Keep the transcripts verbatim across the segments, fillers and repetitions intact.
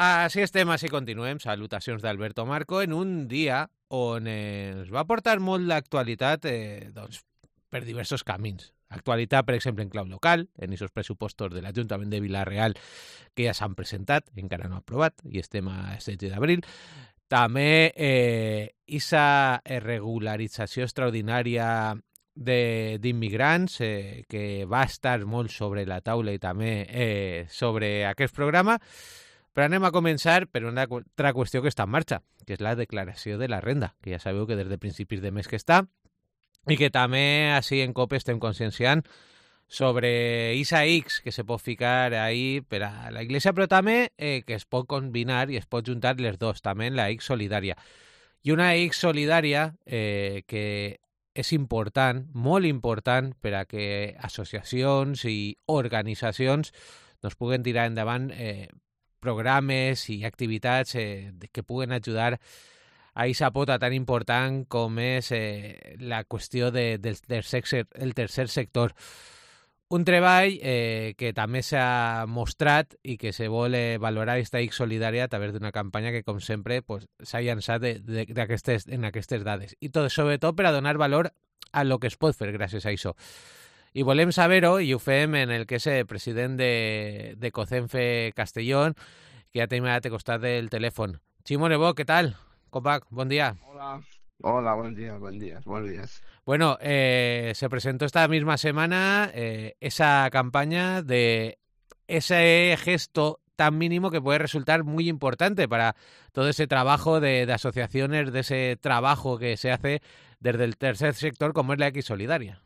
Així estem, així continuem. Salutacions d'Alberto Marco en un dia on eh, ens va portar molt l'actualitat eh, doncs, per diversos camins. Actualitat, per exemple, en clau local, en aquests pressupostos de l'Ajuntament de Vila-real que ja s'han presentat, encara no aprovat, i estem a setze d'abril. També eh, esa regularització extraordinària d'immigrants eh, que va estar molt sobre la taula i també eh, sobre aquest programa. Però anem a començar per una altra qüestió que està en marxa, que és la declaració de la renda, que ja sabeu que des de principis de mes que està, i que també així en COPE estem conscienciant sobre esa X que se pot ficar ahí per a la Iglesia, però també eh, que es pot combinar i es pot juntar les dos, també en la X solidària. I una X solidària eh, que és important, molt important, per a que associacions i organitzacions doncs puguen tirar endavant eh, programes i activitats eh, que puguen ajudar a aquesta pota tan important com és eh, la qüestió de, del tercer, el tercer sector. Un treball eh, que també s'ha mostrat i que se vol eh, valorar aquesta X solidària a través d'una campanya que, com sempre, pues, s'ha llançat de, de, de aquestes, en aquestes dades. I tot, sobretot per a donar valor a lo que es pot fer gràcies a això. I volem saber-ho, i ho fem en el que és el president de, de COCENFE Castellón, que ja tenim al costat del telèfon. Ximo Nebó, què tal? Com va? Bon dia. Hola, hola, buen día, buen día, buenos días. Bueno, eh, se presentó esta misma semana eh, esa campaña de ese gesto tan mínimo que puede resultar muy importante para todo ese trabajo de, de asociaciones, de ese trabajo que se hace desde el tercer sector como es la X Solidaria.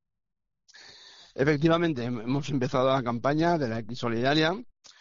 Efectivamente, hemos empezado la campaña de la X Solidaria,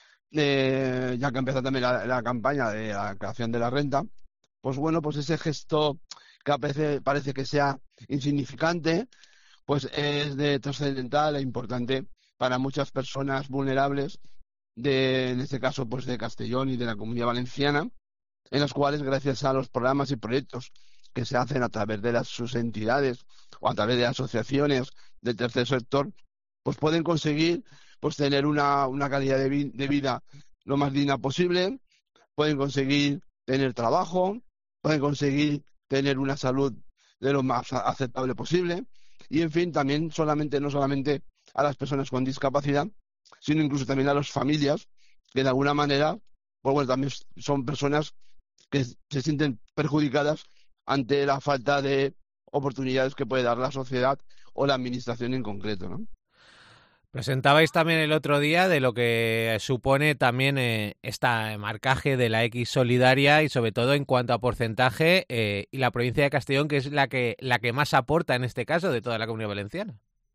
eh, ya que empezó también la, la campaña de la creación de la renta. Pues bueno, pues ese gesto que parece, parece que sea insignificante, pues es de trascendental e importante para muchas personas vulnerables, de, en este caso pues de Castellón y de la Comunidad Valenciana, en las cuales gracias a los programas y proyectos que se hacen a través de las, sus entidades o a través de asociaciones del tercer sector, pues pueden conseguir pues tener una, una calidad de, vi de vida lo más digna posible, pueden conseguir tener trabajo, pueden conseguir tener una salud de lo más aceptable posible y, en fin, también solamente no solamente a las personas con discapacidad, sino incluso también a las familias que de alguna manera, pues bueno, también son personas que se sienten perjudicadas ante la falta de oportunidades que puede dar la sociedad o la administración en concreto, ¿no? Presentabais también el otro día de lo que supone también eh, este marcaje de la X Solidaria y sobre todo en cuanto a porcentaje eh, y la provincia de Castellón, que es la que, la que más aporta en este caso de toda la Comunidad Valenciana.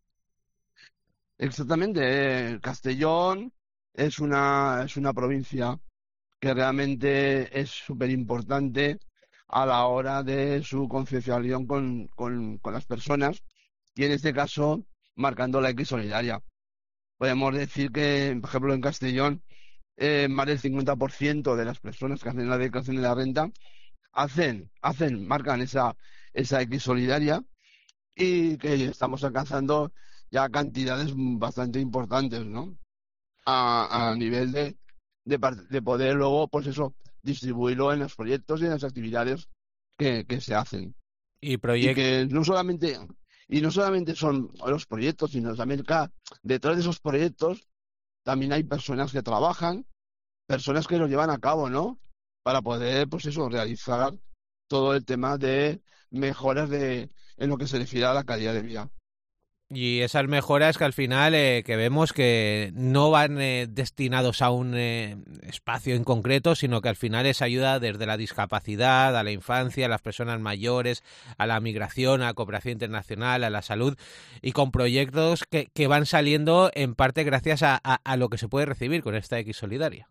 Exactamente, eh, Castellón es una, es una provincia que realmente es súper importante a la hora de su concienciación con, con, con las personas y en este caso marcando la X Solidaria. Podemos decir que, por ejemplo, en Castellón, eh, más del cincuenta por ciento de las personas que hacen la declaración de la renta hacen, hacen, marcan esa, esa X solidaria y que estamos alcanzando ya cantidades bastante importantes, ¿no? A, a nivel de, de, de poder luego, pues eso, distribuirlo en los proyectos y en las actividades que, que se hacen. Y, proyect... y que no solamente... Y no solamente son los proyectos, sino también que detrás de esos proyectos también hay personas que trabajan, personas que lo llevan a cabo, ¿no? Para poder, pues eso, realizar todo el tema de mejoras de en lo que se refiere a la calidad de vida. Y esas mejoras que al final eh, que vemos que no van eh, destinados a un eh, espacio en concreto, sino que al final es ayuda desde la discapacidad, a la infancia, a las personas mayores, a la migración, a la cooperación internacional, a la salud, y con proyectos que, que van saliendo en parte gracias a, a, a lo que se puede recibir con esta X Solidaria.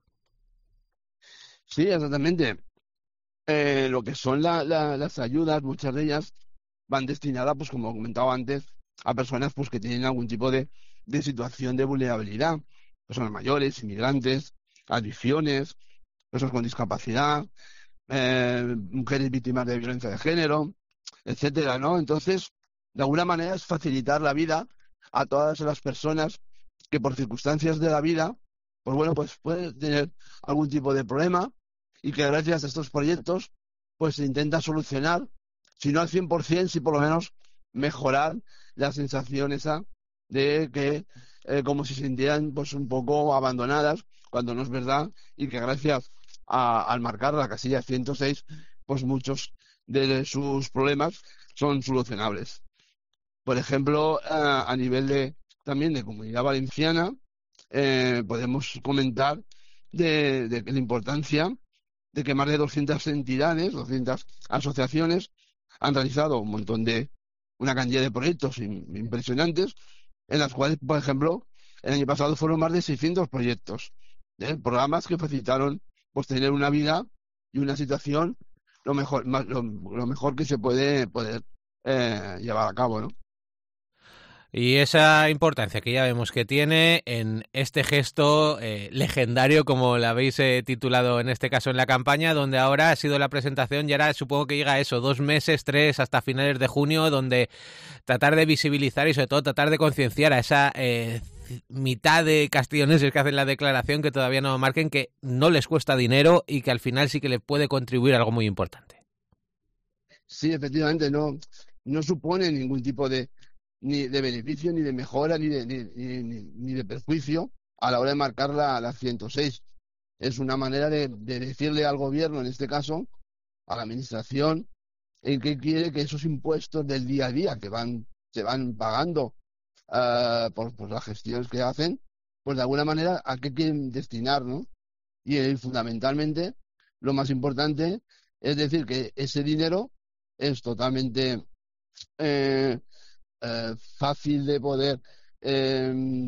Sí, exactamente. Eh, lo que son la, la, las ayudas, muchas de ellas van destinadas, pues como comentaba antes, a personas pues que tienen algún tipo de, de situación de vulnerabilidad, personas mayores, inmigrantes, adicciones, personas con discapacidad, eh, mujeres víctimas de violencia de género, etcétera, ¿no? Entonces, de alguna manera es facilitar la vida a todas las personas que por circunstancias de la vida pues bueno, pues puede tener algún tipo de problema y que gracias a estos proyectos pues se intenta solucionar, si no al cien por ciento, sí por lo menos mejorar la sensación esa de que eh, como si se sintieran pues un poco abandonadas, cuando no es verdad, y que gracias a, al marcar la casilla ciento seis, pues muchos de sus problemas son solucionables. Por ejemplo, a, a nivel de también de Comunidad Valenciana, eh, podemos comentar de, de la importancia de que más de doscientas entidades, doscientas asociaciones han realizado un montón de, una cantidad de proyectos im- impresionantes, en las cuales, por ejemplo, el año pasado fueron más de seiscientos proyectos, ¿eh? Programas que facilitaron pues tener una vida y una situación lo mejor, más- lo, lo mejor que se puede poder eh, llevar a cabo, ¿no? Y esa importancia que ya vemos que tiene en este gesto eh, legendario, como lo habéis eh, titulado en este caso en la campaña, donde ahora ha sido la presentación y ahora supongo que llega eso, dos meses, tres, hasta finales de junio, donde tratar de visibilizar y sobre todo tratar de concienciar a esa eh, mitad de castelloneses que hacen la declaración que todavía no marquen, que no les cuesta dinero y que al final sí que le puede contribuir a algo muy importante. Sí, efectivamente, no, no supone ningún tipo de, ni de beneficio, ni de mejora, ni de, ni, ni- ni- ni de perjuicio a la hora de marcar la, la ciento seis. Es una manera de, de decirle al gobierno, en este caso, a la administración, en que quiere que esos impuestos del día a día que van, se van pagando ah, por, por las gestiones que hacen, pues de alguna manera a qué quieren destinar, ¿no? Y eh, fundamentalmente, lo más importante es decir que ese dinero es totalmente eh, eh, fácil de poder eh,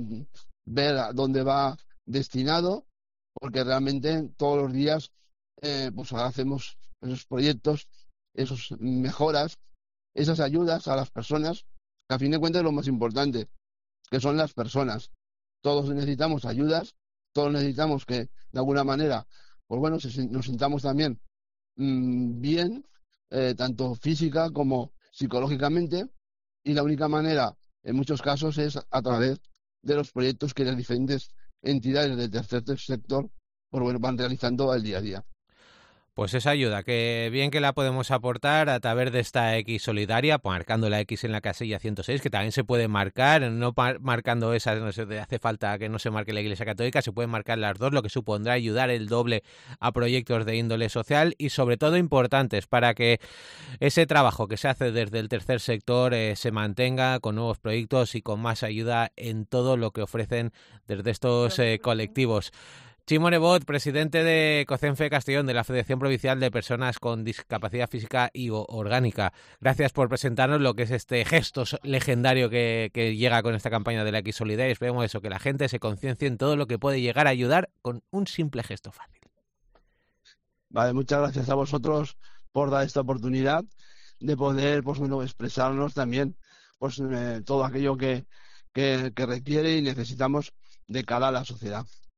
ver a dónde va destinado, porque realmente todos los días eh, pues hacemos esos proyectos, esas mejoras, esas ayudas a las personas, que a fin de cuentas es lo más importante, que son las personas. Todos necesitamos ayudas, todos necesitamos que de alguna manera, pues bueno, se- nos sintamos también mm, bien, eh, tanto física como psicológicamente, y la única manera, en muchos casos, es a través de los proyectos que las diferentes entidades del tercer sector pues, bueno, van realizando al día a día. Pues esa ayuda, que bien que la podemos aportar a través de esta X solidaria, marcando la X en la casilla ciento seis, que también se puede marcar, no pa- marcando esa, no sé, hace falta que no se marque la Iglesia Católica, se pueden marcar las dos, lo que supondrá ayudar el doble a proyectos de índole social y sobre todo importantes para que ese trabajo que se hace desde el tercer sector eh, se mantenga con nuevos proyectos y con más ayuda en todo lo que ofrecen desde estos eh, colectivos. Chimo Nebot, presidente de COCENFE Castellón, de la Federación Provincial de Personas con Discapacidad Física y Orgánica. Gracias por presentarnos lo que es este gesto legendario que, que llega con esta campaña de la X Solidaria. Esperemos eso, que la gente se conciencie en todo lo que puede llegar a ayudar con un simple gesto fácil. Vale, muchas gracias a vosotros por dar esta oportunidad de poder, pues bueno, expresarnos también, pues eh, todo aquello que, que, que requiere y necesitamos de cara a la sociedad.